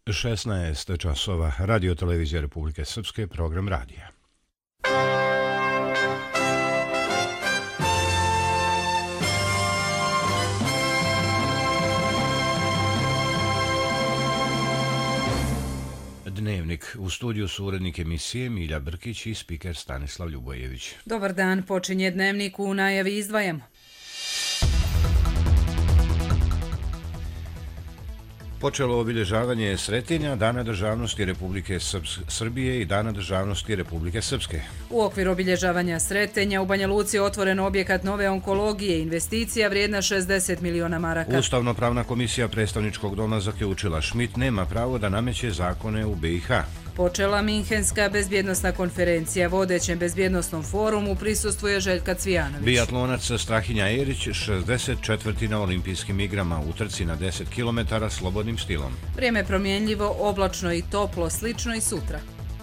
16 časova, Radio televizija Republike Srpske, program radija. Dnevnik. U studiju su urednik emisije Milja Brkić i spiker Stanislav Ljubojević. Dobar dan, počinje Dnevnik, u najavi izdvajamo. Počelo obilježavanje Sretenja, Dana državnosti Republike Srbije i Dana državnosti Republike Srpske. U okviru obilježavanja Sretenja u Banja Luci je otvoren objekat nove onkologije, investicija vrijedna 60 miliona maraka. Ustavno-pravna komisija predstavničkog doma zaključila Šmit nema pravo da nameće zakone u BiH. Počela Minhenska bezbjednostna konferencija. Vodećem bezbjednostnom forumu prisustvuje Željka Cvijanović. Bijatlonac Strahinja Erić 64. na olimpijskim igrama u trci na 10 km slobodnim stilom. Vrijeme promjenljivo, oblačno i toplo, slično i sutra.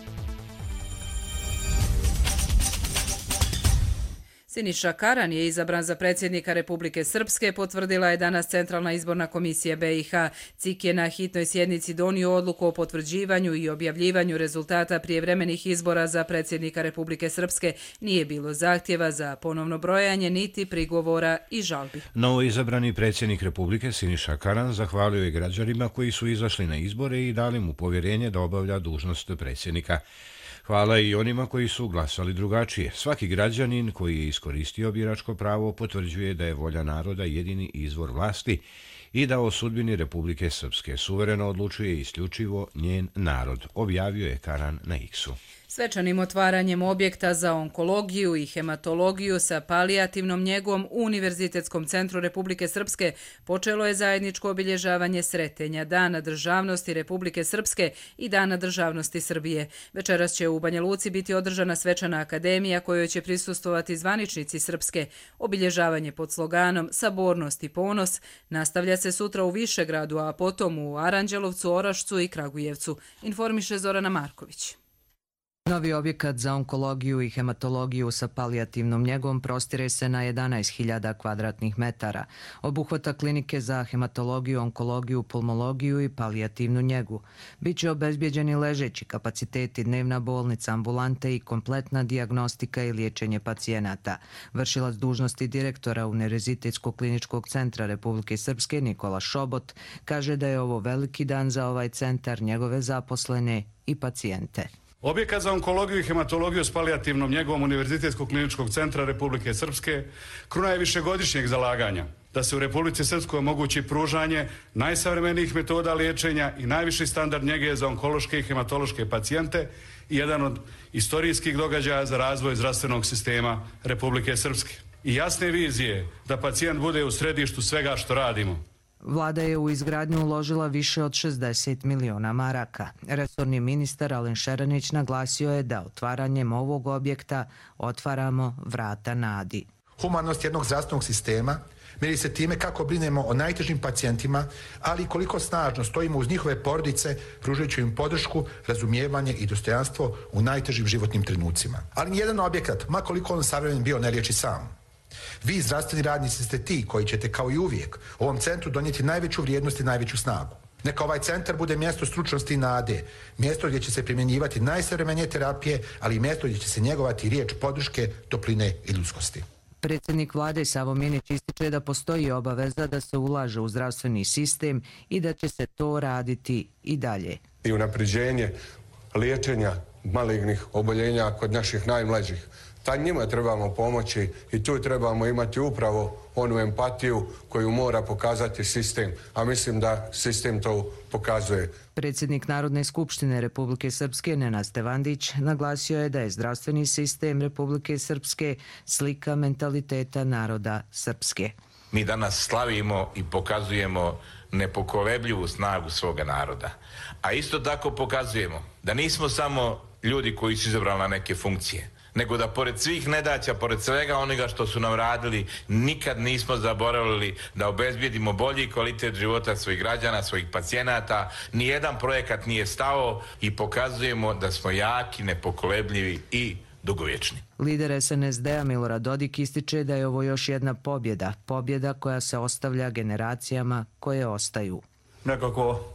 Siniša Karan je izabran za predsjednika Republike Srpske, potvrdila je danas Centralna izborna komisija BiH. CIK je na hitnoj sjednici donio odluku o potvrđivanju i objavljivanju rezultata prijevremenih izbora za predsjednika Republike Srpske. Nije bilo zahtjeva za ponovno brojanje, niti prigovora i žalbi. Novo izabrani predsjednik Republike Siniša Karan zahvalio je građanima koji su izašli na izbore i dali mu povjerenje da obavlja dužnost predsjednika. Hvala i onima koji su glasali drugačije. Svaki građanin koji je iskoristio biračko pravo potvrđuje da je volja naroda jedini izvor vlasti i da o sudbini Republike Srpske suvereno odlučuje isključivo njen narod, objavio je Karan na X-u. Svečanim otvaranjem objekta za onkologiju i hematologiju sa palijativnom njegom u Univerzitetskom centru Republike Srpske počelo je zajedničko obilježavanje Sretenja, Dana državnosti Republike Srpske i Dana državnosti Srbije. Večeras će u Banja Luci biti održana svečana akademija kojoj će prisustvovati zvaničnici Srpske. Obilježavanje pod sloganom Sabornost i ponos nastavlja se sutra u Višegradu, a potom u Aranđelovcu, Orašcu i Kragujevcu, informiše Zorana Marković. Novi objekat za onkologiju i hematologiju sa palijativnom njegom prostire se na 11.000 kvadratnih metara. Obuhvata klinike za hematologiju, onkologiju, pulmologiju i palijativnu njegu. Biće obezbjeđeni ležeći kapaciteti, dnevna bolnica, ambulante i kompletna dijagnostika i liječenje pacijenata. Vršilac dužnosti direktora Univerzitetskog kliničkog centra Republike Srpske Nikola Šobot kaže da je ovo veliki dan za ovaj centar, njegove zaposlene i pacijente. Objekat za onkologiju i hematologiju s palijativnom njegom Univerzitetskog kliničkog centra Republike Srpske kruna je višegodišnjeg zalaganja da se u Republici Srpskoj omogući pružanje najsavremenijih metoda liječenja i najviši standard njege za onkološke i hematološke pacijente i jedan od istorijskih događaja za razvoj zdravstvenog sistema Republike Srpske. I jasne vizije da pacijent bude u središtu svega što radimo. Vlada je u izgradnju uložila više od 60 miliona maraka. Resorni ministar Alen Šeranić naglasio je da otvaranjem ovog objekta otvaramo vrata nadi. Humanost jednog zdravstvenog sistema mjeri se time kako brinemo o najtežim pacijentima, ali i koliko snažno stojimo uz njihove porodice, pružajući im podršku, razumijevanje i dostojanstvo u najtežim životnim trenucima. Ali nijedan objekat, ma koliko on savremen bio, ne liječi sam. Vi, zdravstveni radnici, ste ti koji ćete, kao i uvijek, ovom centru donijeti najveću vrijednost i najveću snagu. Neka ovaj centar bude mjesto stručnosti i nade, mjesto gdje će se primjenjivati najsavremenije terapije, ali i mjesto gdje će se njegovati riječ podrške, topline i ljudskosti. Predsjednik vlade Savo Minić ističe da postoji obaveza da se ulaže u zdravstveni sistem i da će se to raditi i dalje. I unapređenje liječenja malignih oboljenja kod naših najmlađih. Njima trebamo pomoći i tu trebamo imati upravo onu empatiju koju mora pokazati sistem, a mislim da sistem to pokazuje. Predsjednik Narodne skupštine Republike Srpske Nenad Stevandić naglasio je da je zdravstveni sistem Republike Srpske slika mentaliteta naroda Srpske. Mi danas slavimo i pokazujemo nepokolebljivu snagu svoga naroda, a isto tako pokazujemo da nismo samo ljudi koji su izabrali na neke funkcije, nego da pored svih nedaća, pored svega onoga što su nam radili, nikad nismo zaboravili da obezbijedimo bolji kvalitet života svojih građana, svojih pacijenata. Nijedan projekat nije stao i pokazujemo da smo jaki, nepokolebljivi i dugovječni. Lider SNSD-a Milorad Dodik ističe da je ovo još jedna pobjeda koja se ostavlja generacijama koje ostaju. Nekako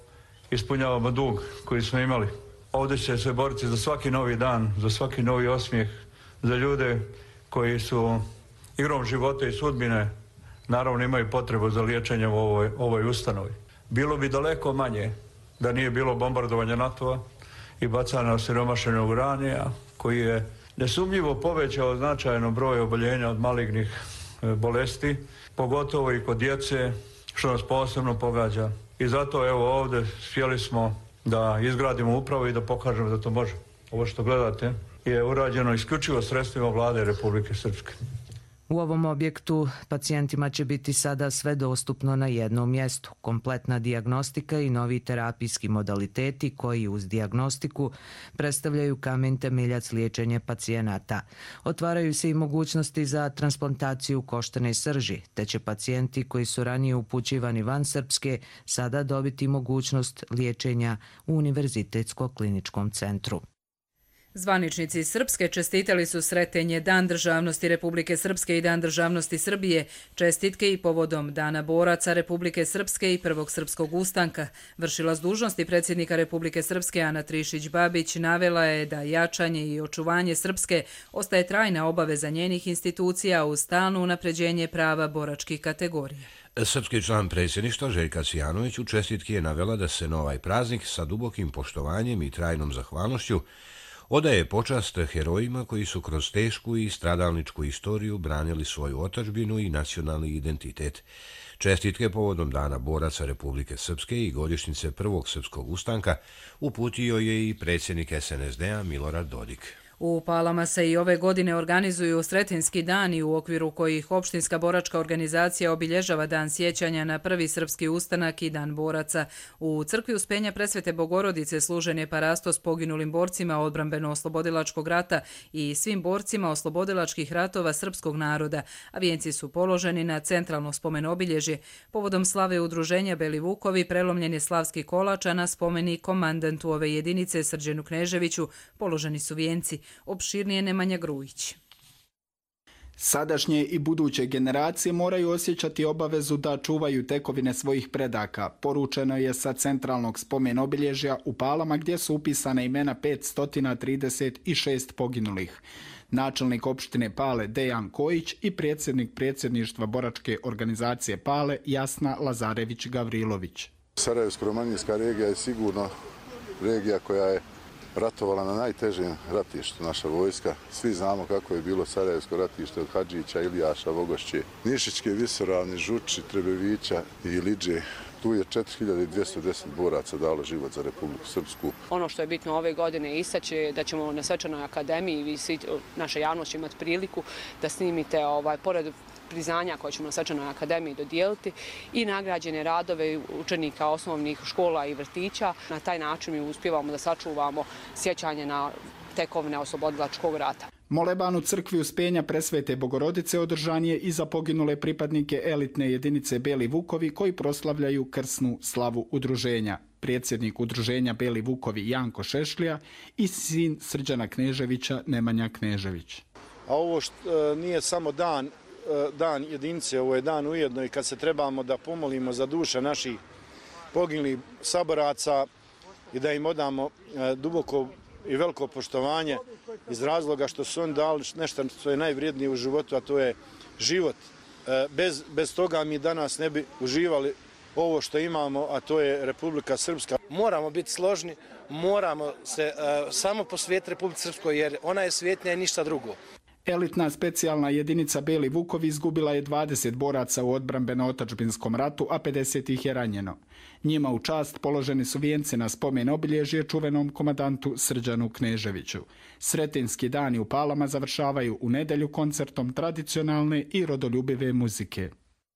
ispunjavamo dug koji smo imali. Ovdje će se boriti za svaki novi dan, za svaki novi osmijeh, za ljude koji su igrom života i sudbine naravno imaju potrebu za liječenje u ovoj ustanovi. Bilo bi daleko manje da nije bilo bombardovanja NATO-a i bacanja osiromašenog uranija koji je nesumnjivo povećao značajno broj oboljenja od malignih bolesti, pogotovo i kod djece, što nas posebno pogađa. I zato evo ovdje htjeli smo da izgradimo upravo i da pokažemo da to može. Ovo što gledate je urađeno isključivo sredstvima Vlade Republike Srpske. U ovom objektu pacijentima će biti sada sve dostupno na jednom mjestu. Kompletna dijagnostika i novi terapijski modaliteti koji uz dijagnostiku predstavljaju kamen temeljac liječenja pacijenata. Otvaraju se i mogućnosti za transplantaciju koštane srži, te će pacijenti koji su ranije upućivani van Srpske sada dobiti mogućnost liječenja u Univerzitetskom kliničkom centru. Zvaničnici Srpske čestitali su Sretenje Dan državnosti Republike Srpske i Dan državnosti Srbije, čestitke i povodom Dana boraca Republike Srpske i Prvog srpskog ustanka. Vršilac dužnosti predsjednika Republike Srpske Ana Trišić-Babić navela je da jačanje i očuvanje Srpske ostaje trajna obaveza njenih institucija uz stalno unapređenje prava boračkih kategorija. Srpski član predsjedništva Željka Cvijanović u čestitki je navela da se na ovaj praznik sa dubokim poštovanjem i trajnom zahvalnošću odaje počast herojima koji su kroz tešku i stradalničku istoriju branili svoju otadžbinu i nacionalni identitet. Čestitke povodom Dana boraca Republike Srpske i godišnjice Prvog srpskog ustanka uputio je i predsjednik SNSD-a Milorad Dodik. U Palama se i ove godine organizuju Sretenjski dani u okviru kojih opštinska boračka organizacija obilježava Dan sjećanja na Prvi srpski ustanak i Dan boraca. U crkvi Uspenja Presvete Bogorodice služen je parastos poginulim borcima odbrambeno-oslobodilačkog rata i svim borcima oslobodilačkih ratova srpskog naroda, a vijenci su položeni na centralno spomen-obilježje. Povodom slave udruženja Beli Vukovi prelomljen je slavski kolač, a na spomenik komandantu ove jedinice Srđanu Kneževiću položeni su vijenci. Opširnije Nemanja Grujić. Sadašnje i buduće generacije moraju osjećati obavezu da čuvaju tekovine svojih predaka. Poručeno je sa centralnog spomen obilježja u Palama gdje su upisane imena 536 poginulih. Načelnik opštine Pale Dejan Kojić i predsjednik predsjedništva boračke organizacije Pale Jasna Lazarević-Gavrilović. Sarajevsko-romanijska regija je sigurno regija koja je ratovala na najtežem ratištu naša vojska. Svi znamo kako je bilo Sarajevsko ratište od Hadžića, Ilijaša, Vogošće, Nišićke, Visoravne, Žuči, Trebevića i Iliđe. Tu je 4210 boraca dalo život za Republiku Srpsku. Ono što je bitno ove godine istaći je da ćemo na Svečanoj akademiji, vi svi, naša javnost će imati priliku da snimite pored priznanja koje ćemo na Svečanoj akademiji dodijeliti i nagrađene radove učenika osnovnih škola i vrtića. Na taj način mi uspijevamo da sačuvamo sjećanje na tekovine oslobodilačkog rata. Moleban u crkvi Uspenja Presvete Bogorodice održan je i za poginule pripadnike elitne jedinice Beli Vukovi koji proslavljaju krsnu slavu udruženja. Predsjednik udruženja Beli Vukovi Janko Šešlija i sin Srđana Kneževića Nemanja Knežević. A ovo nije samo dan jedinice, ovo je dan ujedno i kad se trebamo da pomolimo za duše naših poginulih saboraca i da im odamo duboko i veliko poštovanje iz razloga što su oni dali nešto što je najvrijednije u životu, a to je život. Bez toga mi danas ne bi uživali ovo što imamo, a to je Republika Srpska. Moramo biti složni, moramo se samo posvetiti Republici Srpskoj jer ona je svjetnija i ništa drugo. Elitna specijalna jedinica Beli Vukovi izgubila je 20 boraca u odbrambeno-otadžbinskom ratu, a 50 ih je ranjeno. Njima u čast položeni su vijenci na spomen obilježje čuvenom komandantu Srđanu Kneževiću. Sretenjski dani u Palama završavaju u nedjelju koncertom tradicionalne i rodoljubive muzike.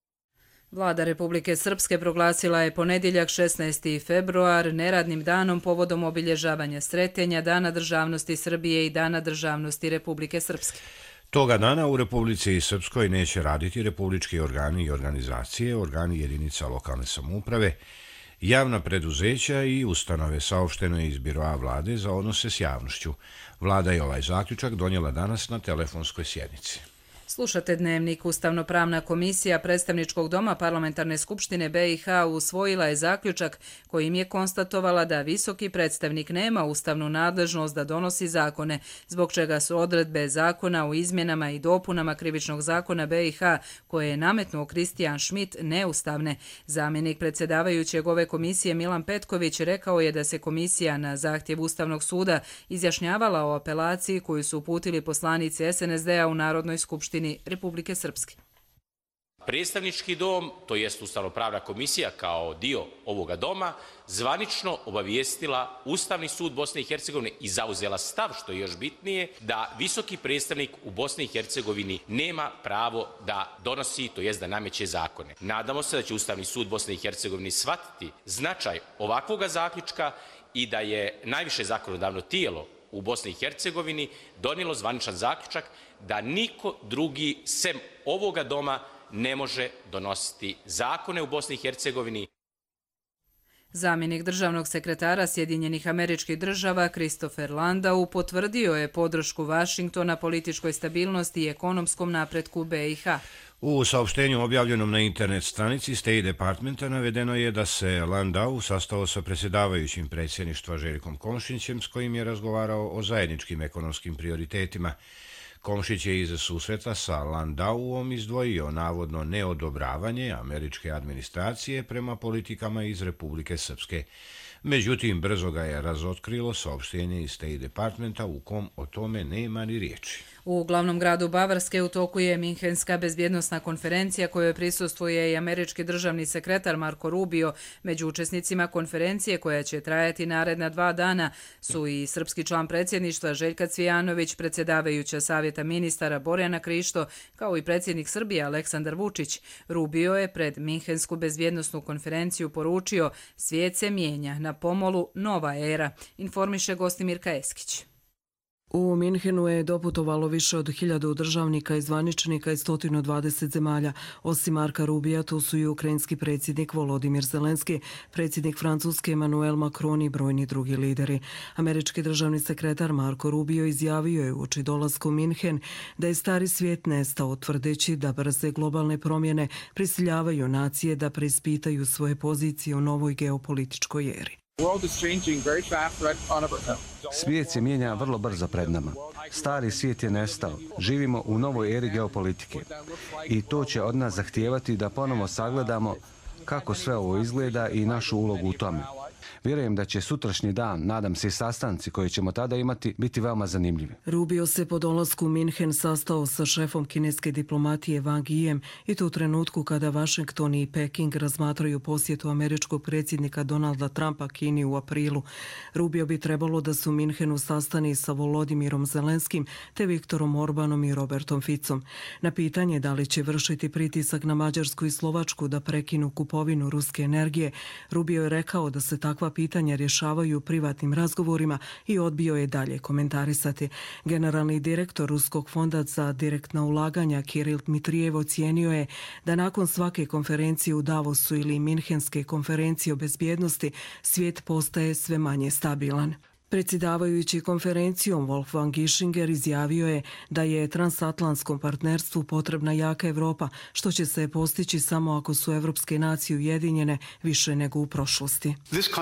Vlada Republike Srpske proglasila je ponedjeljak 16. februar neradnim danom povodom obilježavanja Sretenja, Dana državnosti Srbije i Dana državnosti Republike Srpske. Toga dana u Republici Srpskoj neće raditi republički organi i organizacije, organi jedinica lokalne samouprave, javna preduzeća i ustanove, saopšteno je iz Biroa vlade za odnose s javnošću. Vlada je ovaj zaključak donijela danas na telefonskoj sjednici. Slušate Dnevnik. Ustavno-pravna komisija Predstavničkog doma Parlamentarne skupštine BiH usvojila je zaključak kojim je konstatovala da visoki predstavnik nema ustavnu nadležnost da donosi zakone, zbog čega su odredbe zakona o izmjenama i dopunama Krivičnog zakona BiH koje je nametnuo Kristijan Schmidt neustavne. Zamjenik predsjedavajućeg ove komisije Milan Petković rekao je da se komisija na zahtjev Ustavnog suda izjašnjavala o apelaciji koju su uputili poslanici SNSD-a u Narodnoj skupštini Republike Srpske. Predstavnički dom, to jest Ustavno-pravna komisija kao dio ovoga doma, zvanično obavijestila Ustavni sud Bosne i Hercegovine i zauzela stav, što je još bitnije, da visoki predstavnik u Bosni i Hercegovini nema pravo da donosi, to jest da nameće zakone. Nadamo se da će Ustavni sud Bosne i Hercegovine shvatiti značaj ovakvoga zaključka i da je najviše zakonodavno tijelo u Bosni i Hercegovini donijelo zvaničan zaključak da niko drugi sem ovoga doma ne može donositi zakone u Bosni i Hercegovini. Zamjenik državnog sekretara Sjedinjenih Američkih Država Christopher Landau potvrdio je podršku Vašingtona političkoj stabilnosti i ekonomskom napretku BiH. U saopštenju objavljenom na internet stranici State Departmenta navedeno je da se Landau sastao sa predsjedavajućim predsjedništva Željkom Komšićem s kojim je razgovarao o zajedničkim ekonomskim prioritetima. Komšić je iz susreta sa Landauom izdvojio navodno neodobravanje američke administracije prema politikama iz Republike Srpske. Međutim, brzo ga je razotkrilo saopštenje iz State Departmenta u kom o tome nema ni riječi. U glavnom gradu Bavarske u toku je Minhenska bezbjednosna konferencija kojoj prisustvuje i američki državni sekretar Marco Rubio. Među učesnicima konferencije koja će trajati naredna 2 dana su i srpski član predsjedništva Željka Cvijanović, predsjedavajuća savjeta ministara Borjana Krišto, kao i predsjednik Srbije Aleksandar Vučić. Rubio je pred Minhensku bezbjednosnu konferenciju poručio: svijet se mijenja, na pomolu nova era, informiše Gostimirka Eskić. U Minhenu je doputovalo više od 1000 državnika i zvaničnika iz 120 zemalja. Osim Marka Rubija, tu su i ukrajinski predsjednik Volodimir Zelenski, predsjednik Francuske Emmanuel Macron i brojni drugi lideri. Američki državni sekretar Marco Rubio izjavio je uoči dolasku u Minhen da je stari svijet nestao, tvrdeći da brze globalne promjene prisiljavaju nacije da preispitaju svoje pozicije u novoj geopolitičkoj eri. Svijet se mijenja vrlo brzo pred nama. Stari svijet je nestao. Živimo u novoj eri geopolitike. I to će od nas zahtijevati da ponovo sagledamo kako sve ovo izgleda i našu ulogu u tome. Vjerujem da će sutrašnji dan, nadam se i sastanci koje ćemo tada imati, biti veoma zanimljivi. Rubio se po dolasku u Minhen sastao sa šefom kineske diplomatije Wang Yijem i to u trenutku kada Washington i Peking razmatraju posjetu američkog predsjednika Donalda Trumpa Kini u aprilu. Rubio bi trebalo da se u Minhenu sastani sa Volodimirom Zelenskim te Viktorom Orbanom i Robertom Ficom. Na pitanje da li će vršiti pritisak na Mađarsku i Slovačku da prekinu kupovinu ruske energije, Rubio je rekao da se takva pitanja rješavaju privatnim razgovorima i odbio je dalje komentarisati. Generalni direktor Ruskog fonda za direktna ulaganja Kiril Dmitrijev ocijenio je da nakon svake konferencije u Davosu ili Minhenske konferencije o bezbjednosti svijet postaje sve manje stabilan. Predsjedavajući konferencijom Wolfgang Ischinger izjavio je da je transatlantskom partnerstvu potrebna jaka Evropa, što će se postići samo ako su evropske nacije ujedinjene više nego u prošlosti.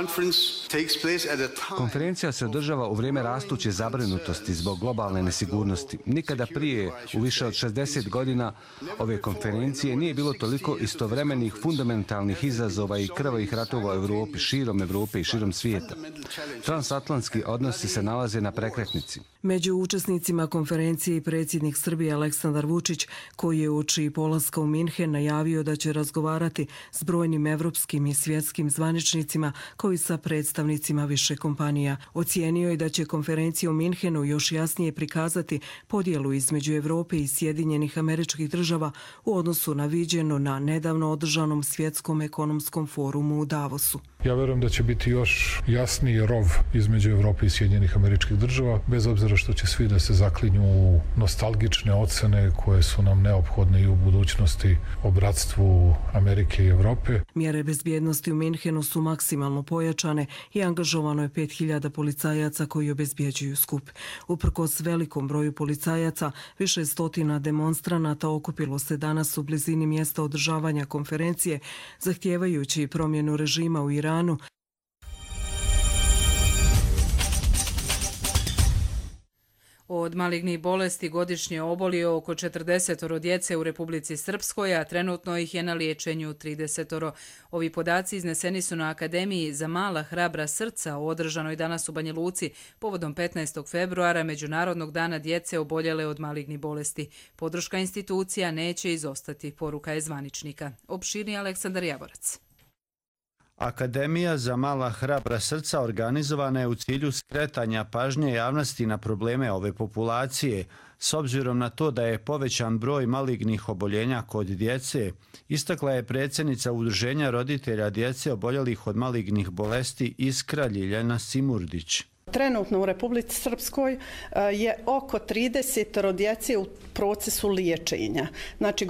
Konferencija se održava u vrijeme rastuće zabrinutosti zbog globalne nesigurnosti. Nikada prije, u više od 60 godina ove konferencije, nije bilo toliko istovremenih fundamentalnih izazova i krvavih ratova u Europi, širom Europe i širom svijeta. Transatlantski odnosi se nalaze na prekretnici. Među učesnicima konferencije i predsjednik Srbije Aleksandar Vučić, koji je uoči polaska u Minhen najavio da će razgovarati s brojnim evropskim i svjetskim zvaničnicima kao i sa predstavnicima više kompanija. Ocijenio je da će konferencija u Minhenu još jasnije prikazati podjelu između Europe i Sjedinjenih Američkih Država u odnosu na viđeno na nedavno održanom svjetskom ekonomskom forumu u Davosu. Ja verujem da će biti još jasniji rov između Evrope i Sjedinjenih Američkih Država, bez obzira što će svi da se zaklinju u nostalgične ocene koje su nam neophodne i u budućnosti o bratstvu Amerike i Evrope. Mjere bezbjednosti u Minhenu su maksimalno pojačane i angažovano je 5000 policajaca koji obezbjeđuju skup. Uprkos velikom broju policajaca, više stotina demonstranata okupilo se danas u blizini mjesta održavanja konferencije, zahtijevajući promjenu režima u Iranu. Od malignih bolesti godišnje obolio oko 40 djece u Republici Srpskoj, a trenutno ih je na liječenju 30. Ovi podaci izneseni su na Akademiji za mala hrabra srca održanoj danas u Banja Luci povodom 15. februara Međunarodnog dana djece oboljele od malignih bolesti. Podrška institucija neće izostati, poruka je zvaničnika. Opširniji Aleksandar Javorac. Akademija za mala hrabra srca organizovana je u cilju skretanja pažnje javnosti na probleme ove populacije, s obzirom na to da je povećan broj malignih oboljenja kod djece, istakla je predsjednica Udruženja roditelja djece oboljelih od malignih bolesti Iskra Ljiljana Simurdić. Trenutno u Republici Srpskoj je oko 30 djece u procesu liječenja. Znači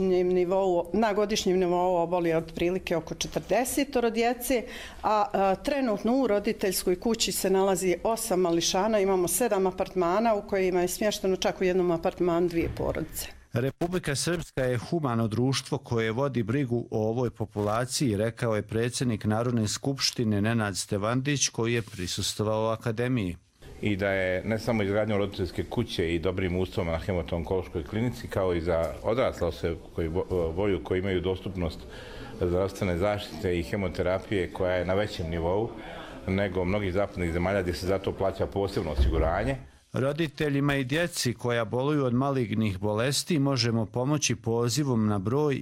na godišnjem nivou oboli otprilike oko 40 djece, a trenutno u roditeljskoj kući se nalazi 8 mališana, imamo 7 apartmana u kojima je smješteno čak u jednom apartmanu 2 porodice. Republika Srpska je humano društvo koje vodi brigu o ovoj populaciji, rekao je predsjednik Narodne skupštine Nenad Stevandić koji je prisustvovao Akademiji. I da je ne samo izgradnjom roditeljske kuće i dobrim uslovima na hematoonkološkoj klinici, kao i za odrasle osobe koji imaju dostupnost zdravstvene zaštite i hemoterapije koja je na većem nivou nego mnogih zapadnih zemalja gdje se zato plaća posebno osiguranje. Roditeljima i djeci koja boluju od malignih bolesti možemo pomoći pozivom na broj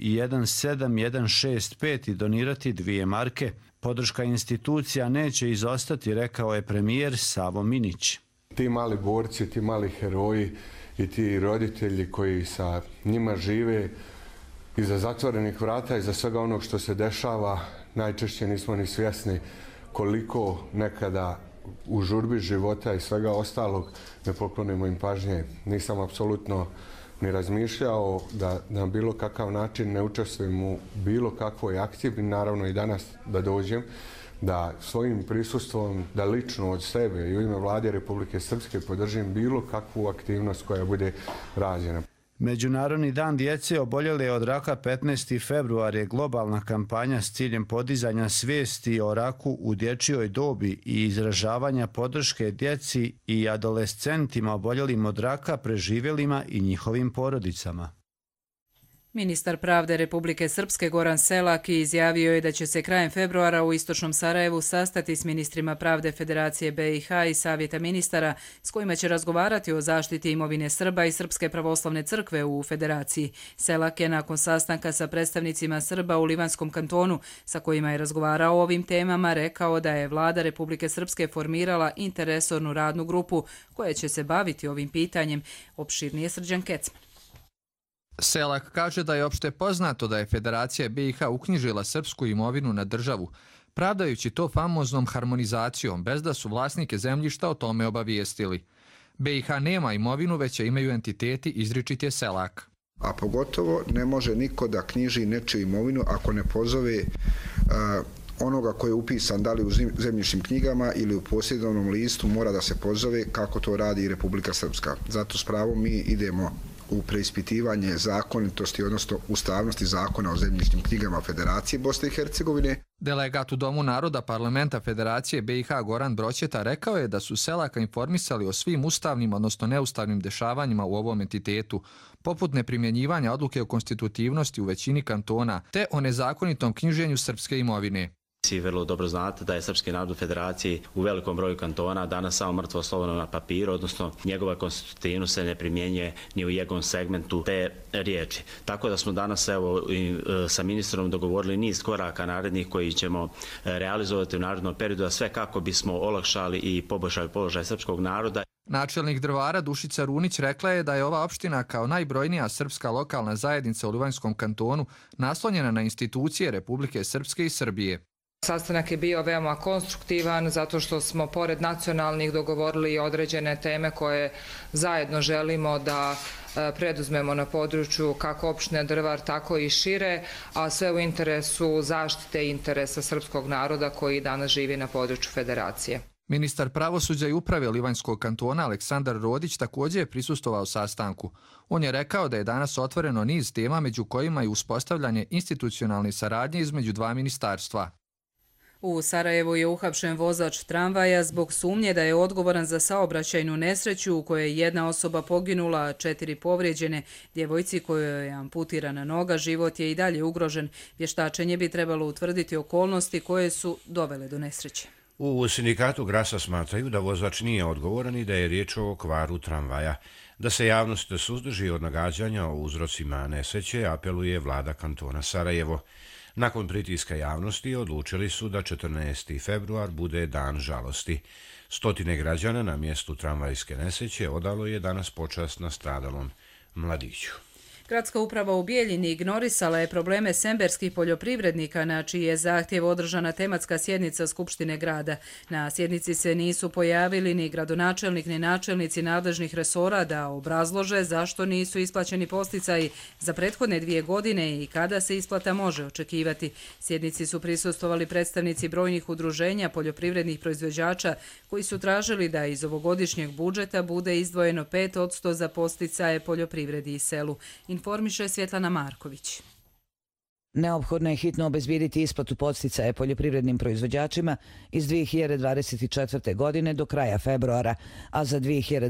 17165 i donirati 2 marke. Podrška institucija neće izostati, rekao je premijer Savo Minić. Ti mali borci, ti mali heroji i ti roditelji koji sa njima žive iza zatvorenih vrata, iza svega onog što se dešava, najčešće nismo ni svjesni koliko nekada u žurbi života i svega ostalog ne poklonimo im pažnje. Nisam apsolutno ni razmišljao da na bilo kakav način ne učestvujem u bilo kakvoj akciji, naravno i danas da dođem, da svojim prisustvom, da lično od sebe i u ime Vlade Republike Srpske podržim bilo kakvu aktivnost koja bude rađena. Međunarodni dan djece oboljele od raka 15. februar je globalna kampanja s ciljem podizanja svijesti o raku u dječjoj dobi i izražavanja podrške djeci i adolescentima oboljelim od raka, preživjelima i njihovim porodicama. Ministar pravde Republike Srpske Goran Selaki izjavio je da će se krajem februara u Istočnom Sarajevu sastati s ministrima pravde Federacije BiH i Savjeta ministara s kojima će razgovarati o zaštiti imovine Srba i Srpske pravoslavne crkve u Federaciji. Selak je nakon sastanka sa predstavnicima Srba u Livanskom kantonu sa kojima je razgovarao o ovim temama rekao da je Vlada Republike Srpske formirala interresornu radnu grupu koja će se baviti ovim pitanjem. Opširnije Srđan Kecman. Selak kaže da je opšte poznato da je Federacija BiH uknjižila srpsku imovinu na državu, pravdajući to famoznom harmonizacijom, bez da su vlasnike zemljišta o tome obavijestili. BiH nema imovinu, već je imaju entiteti, izričit je Selak. A pogotovo ne može niko da knjiži nečiju imovinu ako ne pozove onoga koji je upisan, da li u zemljišnim knjigama ili u posjedovnom listu, mora da se pozove kako to radi i Republika Srpska. Zato s pravom mi idemo u preispitivanje zakonitosti, odnosno ustavnosti zakona o zemljišnim knjigama Federacije Bosne i Hercegovine. Delegat u Domu naroda parlamenta Federacije BiH Goran Broćeta rekao je da su Selaka informisali o svim ustavnim, odnosno neustavnim dešavanjima u ovom entitetu, poput neprimjenjivanja odluke o konstitutivnosti u većini kantona, te o nezakonitom knjiženju srpske imovine. Svi vrlo dobro znate da je srpski narod u Federaciji u velikom broju kantona danas samo mrtvo slovo na papiru, odnosno njegova konstitutivnost se ne primjenjuje ni u jednom segmentu te riječi. Tako da smo danas sa ministrom dogovorili niz koraka narednih koji ćemo realizovati u narednom periodu, a sve kako bismo olakšali i poboljšali položaj srpskog naroda. Načelnik Drvara Dušica Runić rekla je da je ova opština kao najbrojnija srpska lokalna zajednica u Livanjskom kantonu naslonjena na institucije Republike Srpske i Srbije. Sastanak je bio veoma konstruktivan zato što smo pored nacionalnih dogovorili određene teme koje zajedno želimo da preduzmemo na području kako opštine Drvar, tako i šire, a sve u interesu zaštite interesa srpskog naroda koji danas živi na području Federacije. Ministar pravosuđa i uprave Livanjskog kantona Aleksandar Rodić također je prisustvovao sastanku. On je rekao da je danas otvoreno niz tema među kojima je uspostavljanje institucionalne saradnje između dva ministarstva. U Sarajevu je uhapšen vozač tramvaja zbog sumnje da je odgovoran za saobraćajnu nesreću u kojoj je jedna osoba poginula, a 4 povrijeđene. Djevojci kojoj je amputirana noga život je i dalje ugrožen. Vještačenje bi trebalo utvrditi okolnosti koje su dovele do nesreće. U sindikatu Grasa smatraju da vozač nije odgovoran i da je riječ o kvaru tramvaja. Da se javnost suzdrži od nagađanja o uzrocima nesreće, apeluje vlada kantona Sarajevo. Nakon pritiska javnosti odlučili su da 14. februar bude dan žalosti. Stotine građana na mjestu tramvajske nesreće odalo je danas počast nastradalom mladiću. Gradska uprava u Bijeljini ignorisala je probleme semberskih poljoprivrednika, na čiji je zahtjev održana tematska sjednica Skupštine grada. Na sjednici se nisu pojavili ni gradonačelnik ni načelnici nadležnih resora da obrazlože zašto nisu isplaćeni posticaji za prethodne 2 godine i kada se isplata može očekivati. Sjednici su prisustvovali predstavnici brojnih udruženja poljoprivrednih proizvođača koji su tražili da iz ovogodišnjeg budžeta bude izdvojeno 5% za posticaje poljoprivredi i selu. Informiše Svjetlana Marković. Neophodno je hitno obezbijediti isplatu podsticaja poljoprivrednim proizvođačima iz 2024. godine do kraja februara, a za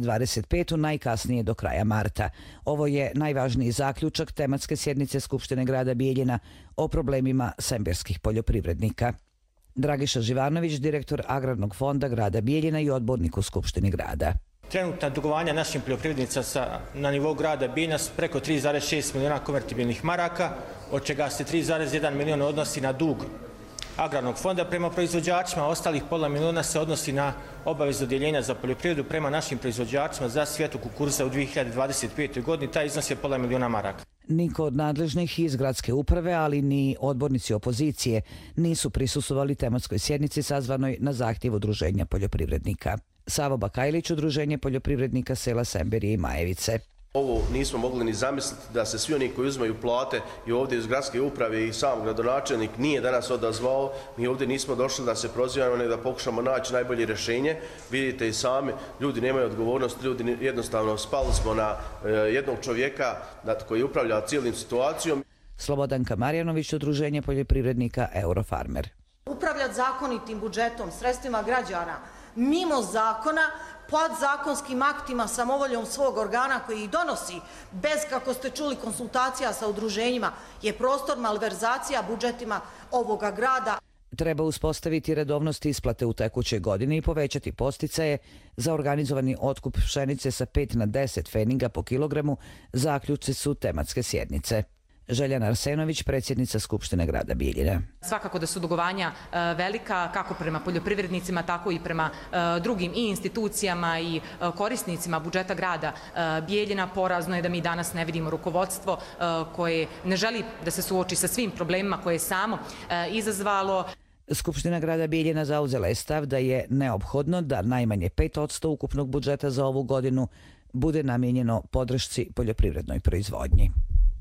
2025. najkasnije do kraja marta. Ovo je najvažniji zaključak tematske sjednice Skupštine grada Bijeljina o problemima semberskih poljoprivrednika. Dragiša Živanović, direktor Agrarnog fonda grada Bijeljina i odbornik u Skupštini grada. Trenutna dugovanja našim poljoprivrednica na nivou grada Bijeljina su preko 3,6 milijuna konvertibilnih maraka, od čega se 3,1 milijuna odnosi na dug Agrarnog fonda prema proizvođačima, ostalih pola milijuna se odnosi na obavezu dodjeljenja za poljoprivredu prema našim proizvođačima za sjetvu kukuruza u 2025. godini. Taj iznos je pola milijuna maraka. Niko od nadležnih iz gradske uprave, ali ni odbornici opozicije nisu prisustvovali tematskoj sjednici sazvanoj na zahtjev udruženja poljoprivrednika. Savo Bakajlić, udruženje poljoprivrednika sela Semberije i Majevice. Ovo nismo mogli ni zamisliti da se svi oni koji uzmaju plate i ovdje iz gradske uprave i sam gradonačelnik nije danas odazvao. Mi ovdje nismo došli da se prozivamo, nego da pokušamo naći najbolje rješenje. Vidite i sami, ljudi nemaju odgovornost, ljudi jednostavno spali smo na jednog čovjeka koji upravlja cijelim situacijom. Slobodanka Marjanović, udruženje poljoprivrednika Eurofarmer. Upravljati zakonitim budžetom, sredstvima građana, mimo zakona, podzakonskim aktima, samovoljom svog organa koji ih donosi, bez, kako ste čuli, konsultacija sa udruženjima, je prostor malverzacija budžetima ovoga grada. Treba uspostaviti redovnost isplate u tekućoj godini i povećati posticaje za organizovani otkup pšenice sa 5 na 10 pfeniga po kilogramu, zaključci su tematske sjednice. Željana Arsenović, predsjednica Skupštine grada Bijeljina. Svakako da su dugovanja velika kako prema poljoprivrednicima, tako i prema drugim i institucijama i korisnicima budžeta grada Bijeljina. Porazno je da mi danas ne vidimo rukovodstvo koje ne želi da se suoči sa svim problemima koje je samo izazvalo. Skupština grada Bijeljina zauzela je stav da je neophodno da najmanje 5% ukupnog budžeta za ovu godinu bude namijenjeno podršci poljoprivrednoj proizvodnji.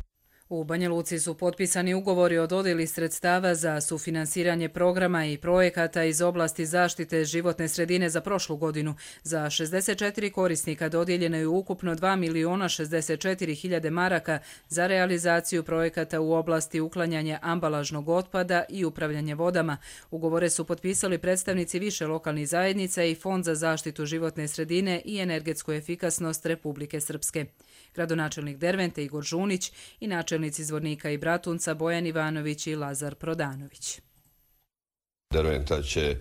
U Banja Luci su potpisani ugovori o dodjeli sredstava za sufinansiranje programa i projekata iz oblasti zaštite životne sredine za prošlu godinu. Za 64 korisnika dodijeljeno je ukupno 2.064.000 maraka za realizaciju projekata u oblasti uklanjanja ambalažnog otpada i upravljanje vodama. Ugovore su potpisali predstavnici više lokalnih zajednica i Fond za zaštitu životne sredine i energetsku efikasnost Republike Srpske. Gradonačelnik Dervente Igor Žunić i načelnici Zvornika i Bratunca Bojan Ivanović i Lazar Prodanović. Derventa će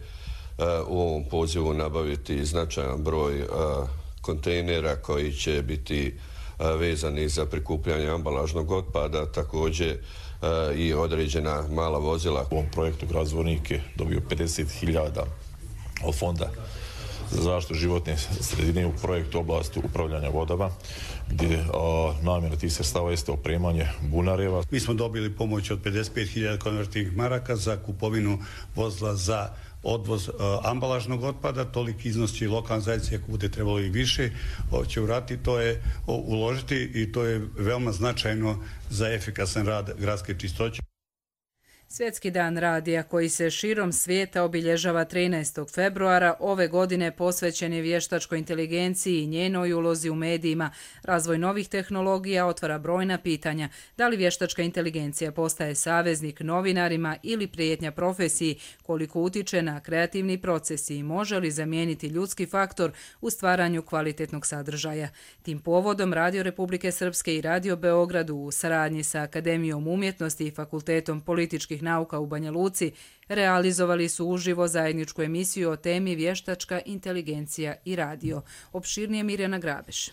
u ovom pozivu nabaviti značajan broj kontejnera koji će biti vezani za prikupljanje ambalažnog otpada, također i određena mala vozila. U ovom projektu grad Zvornik je dobio 50.000 od fonda za zaštitu životne sredine u projektu oblasti upravljanja vodama, gdje namjera tih sredstava jeste opremanje bunareva. Mi smo dobili pomoć od 55.000 konvertivnih maraka za kupovinu vozila za odvoz ambalažnog otpada. Toliki iznos će lokalna zajednica, ako bude trebalo i više, će uraditi, to je uložiti i to je veoma značajno za efikasan rad gradske čistoće. Svjetski dan radija koji se širom svijeta obilježava 13. februara ove godine posvećen je vještačkoj inteligenciji i njenoj ulozi u medijima. Razvoj novih tehnologija otvara brojna pitanja. Da li vještačka inteligencija postaje saveznik novinarima ili prijetnja profesiji, koliko utiče na kreativni proces i može li zamijeniti ljudski faktor u stvaranju kvalitetnog sadržaja. Tim povodom Radio Republike Srpske i Radio Beogradu u saradnji sa Akademijom umjetnosti i Fakultetom političkih nauka u Banja Luci realizovali su uživo zajedničku emisiju o temi vještačka inteligencija i radio. Opširnije Mirjana Grabeš.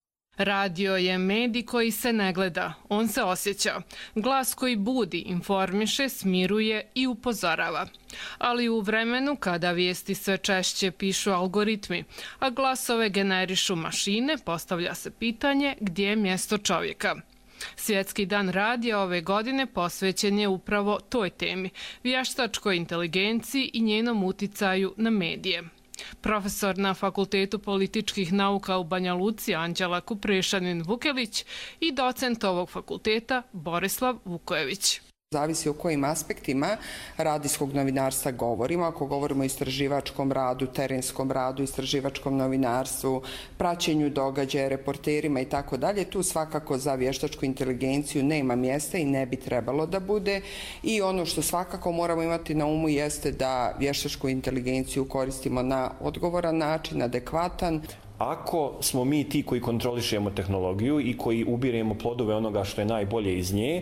Radio je medij koji se ne gleda, on se osjeća. Glas koji budi, informiše, smiruje i upozorava. Ali u vremenu kada vijesti sve češće pišu algoritmi, a glasove generišu mašine, postavlja se pitanje gdje je mjesto čovjeka. Svjetski dan radija ove godine posvećen je upravo toj temi, vještačkoj inteligenciji i njenom uticaju na medije. Profesor na Fakultetu političkih nauka u Banja Luci Anđela Kuprešanin-Vukelić i docent ovog fakulteta Borislav Vukojević. Zavisi o kojim aspektima radijskog novinarstva govorimo. Ako govorimo o istraživačkom radu, terenskom radu, istraživačkom novinarstvu, praćenju događaja, reporterima i tako dalje, tu svakako za vještačku inteligenciju nema mjesta i ne bi trebalo da bude. I ono što svakako moramo imati na umu jeste da vještačku inteligenciju koristimo na odgovoran način, adekvatan. Ako smo mi ti koji kontrolišemo tehnologiju i koji ubiremo plodove onoga što je najbolje iz nje,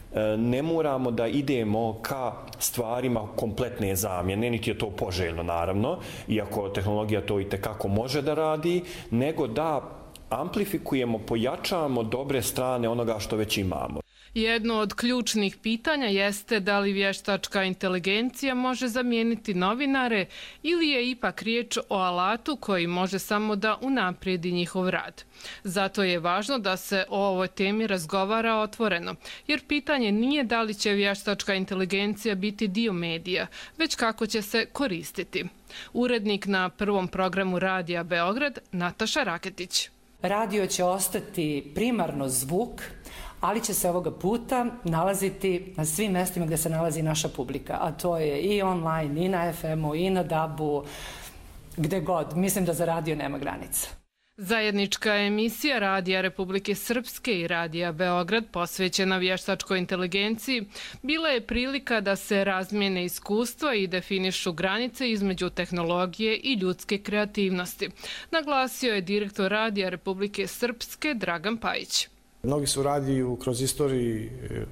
ne moramo da idemo ka stvarima kompletne zamjene, niti je to poželjno naravno, iako tehnologija to i tekako može da radi, nego da amplifikujemo, pojačamo dobre strane onoga što već imamo. Jedno od ključnih pitanja jeste da li vještačka inteligencija može zamijeniti novinare ili je ipak riječ o alatu koji može samo da unaprijedi njihov rad. Zato je važno da se o ovoj temi razgovara otvoreno, jer pitanje nije da li će vještačka inteligencija biti dio medija, već kako će se koristiti. Urednik na prvom programu Radija Beograd, Nataša Raketić. Radio će ostati primarno zvuk, ali će se ovoga puta nalaziti na svim mjestima gdje se nalazi naša publika, a to je i online, i na FM-u, i na DAB-u, gde god. Mislim da za radio nema granica. Zajednička emisija Radija Republike Srpske i Radija Beograd posvećena vještačkoj inteligenciji bila je prilika da se razmijene iskustva i definišu granice između tehnologije i ljudske kreativnosti, naglasio je direktor Radija Republike Srpske Dragan Pajić. Mnogi su radiju kroz istoriji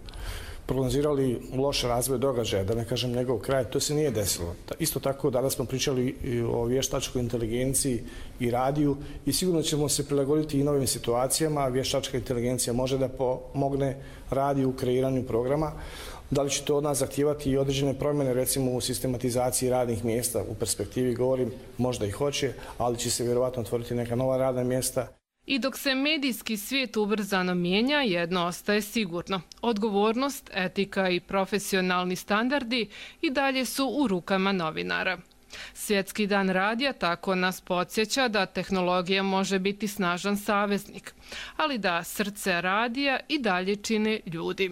prognozirali loš razvoj događaja, da ne kažem njegov kraj, to se nije desilo. Isto tako danas smo pričali o vještačkoj inteligenciji i radiju i sigurno ćemo se prilagoditi i novim situacijama. Vještačka inteligencija može da pomogne radiju u kreiranju programa. Da li će to od nas zahtijevati i određene promjene, recimo u sistematizaciji radnih mjesta, u perspektivi govorim, možda i hoće, ali će se vjerovatno otvoriti neka nova radna mjesta. I dok se medijski svijet ubrzano mijenja, jedno ostaje sigurno. Odgovornost, etika i profesionalni standardi i dalje su u rukama novinara. Svjetski dan radija tako nas podsjeća da tehnologija može biti snažan saveznik, ali da srce radija i dalje čine ljudi.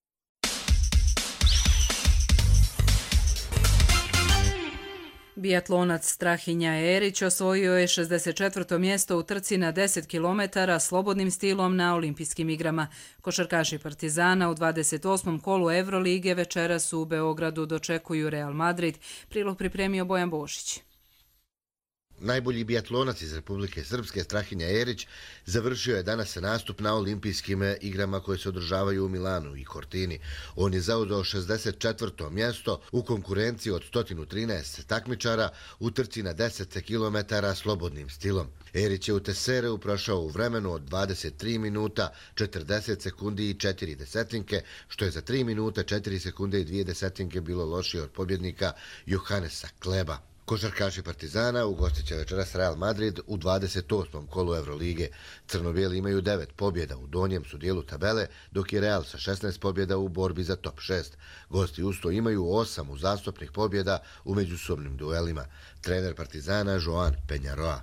Biatlonac Strahinja Erić osvojio je 64. mjesto u trci na 10 km slobodnim stilom na Olimpijskim igrama. Košarkaši Partizana u 28. kolu Evrolige večeras u Beogradu dočekuju Real Madrid. Prilog pripremio Bojan Bošić. Najbolji biatlonac iz Republike Srpske, Strahinja Erić, završio je danas nastup na olimpijskim igrama koje se održavaju u Milanu i Cortini. On je zauzeo 64. mjesto u konkurenciji od 113 takmičara u trci na 10 km slobodnim stilom. Erić je u Tessereu prošao u vremenu od 23 minuta 40 sekundi i 4 desetinke, što je za 3 minuta 4 sekunde i 2 desetinke bilo lošije od pobjednika Johannesa Kleba. Košarkaši Partizana ugostit će večeras Real Madrid u 28. kolu Evrolige. Crno-bijeli imaju 9 pobjeda u donjem su dijelu tabele, dok je Real sa 16 pobjeda u borbi za top 6. Gosti usto imaju 8 uzastopnih pobjeda u međusobnim duelima. Trener Partizana Joan Peñaroa.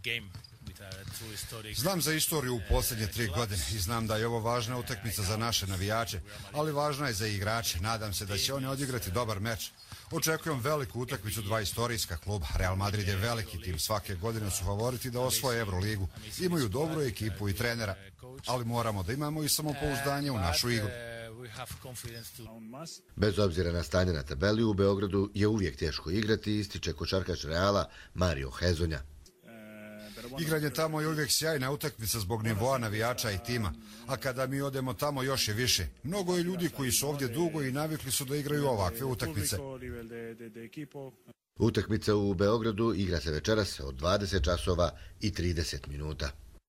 Znam za istoriju u posljednje 3 godine i znam da je ovo važna utakmica za naše navijače, ali važna je za igrače. Nadam se da će oni odigrati dobar meč. Očekujem veliku utakmicu dva istorijska kluba. Real Madrid je veliki tim, svake godine su favoriti da osvoje Euroligu. Imaju dobru ekipu i trenera, ali moramo da imamo i samopouzdanje u našu igru. Bez obzira na stanje na tabeli, u Beogradu je uvijek teško igrati, ističe košarkaš Reala Mario Hezonja. Igranje tamo je uvijek sjajna utakmica zbog nivoa navijača i tima, a kada mi odemo tamo još je više. Mnogo je ljudi koji su ovdje dugo i navikli su da igraju ovakve utakmice. Utakmica u Beogradu igra se večeras od 20 časova i 30 minuta.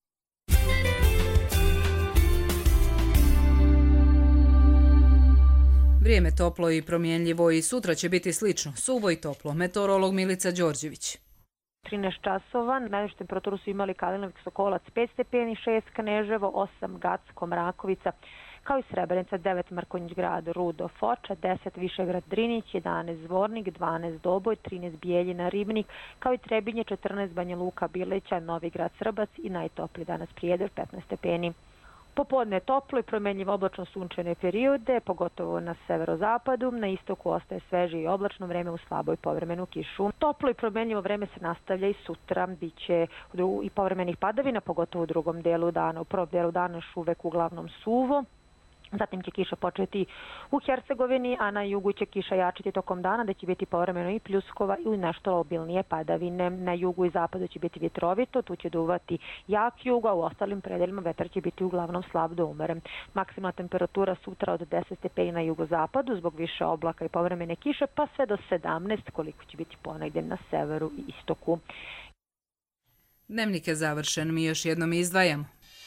Vrijeme toplo i promjenljivo i sutra će biti slično, suvo i toplo. Meteorolog Milica Đorđević. 13 časova, najvišu temperaturu su imali Kalinovik, Sokolac 5 stepeni, 6 Kneževo, 8 Gacko, Mrakovica, kao i Srebrenica, 9 Mrkonjić grad, Rudo, Foča, 10 Višegrad, Drinić, 11 Zvornik, 12 Doboj, 13 Bijeljina, Ribnik, kao i Trebinje, 14 Banja Luka, Bileća, Novi grad, Srbac i najtopliji danas Prijedor, 15 stepeni. Popodne je toplo i promjenljivo oblačno sunčane periode, pogotovo na severozapadu. Na istoku ostaje sveže i oblačno vreme u slaboj povremenu kišu. Toplo i promjenljivo vreme se nastavlja i sutra. Biće i povremenih padavina, pogotovo u drugom delu dana. U prvom delu dana još uvek uglavnom suvo. Zatim će kiša početi u Hercegovini, a na jugu će kiša jačiti tokom dana, da će biti povremeno i pljuskova ili nešto obilnije padavine. Na jugu i zapadu će biti vjetrovito, tu će duvati jak jug, a u ostalim predeljima vetar će biti uglavnom slab do umeren. Maksimalna temperatura sutra od 10 stepeni na jugozapadu zbog više oblaka i povremene kiše, pa sve do 17 koliko će biti ponegdje na severu i istoku. Dnevnik je završen, mi još jednom izdvajamo.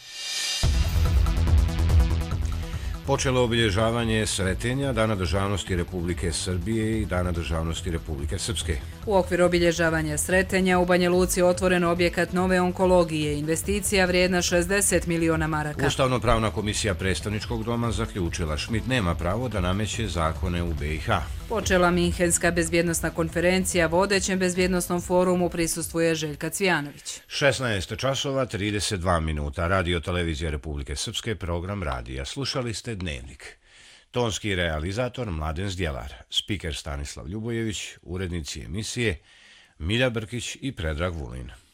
Počelo obilježavanje Sretenja, Dana državnosti Republike Srbije i Dana državnosti Republike Srpske. U okviru obilježavanja Sretenja u Banja Luci otvoren objekat nove onkologije, investicija vrijedna 60 miliona maraka. Ustavno-pravna komisija predstavničkog doma zaključila Šmit nema pravo da nameće zakone u BiH. Počela Minhenska bezbjednostna konferencija, vodećem bezbjednostnom forumu prisustvuje Željka Cvijanović. 16 časova 32 minuta, Radio Televizija Republike Srpske, program radija. Slušali ste Dnevnik. Tonski realizator Mladen Zdjelar, spiker Stanislav Ljubojević, urednici emisije Milja Brkić i Predrag Vulin.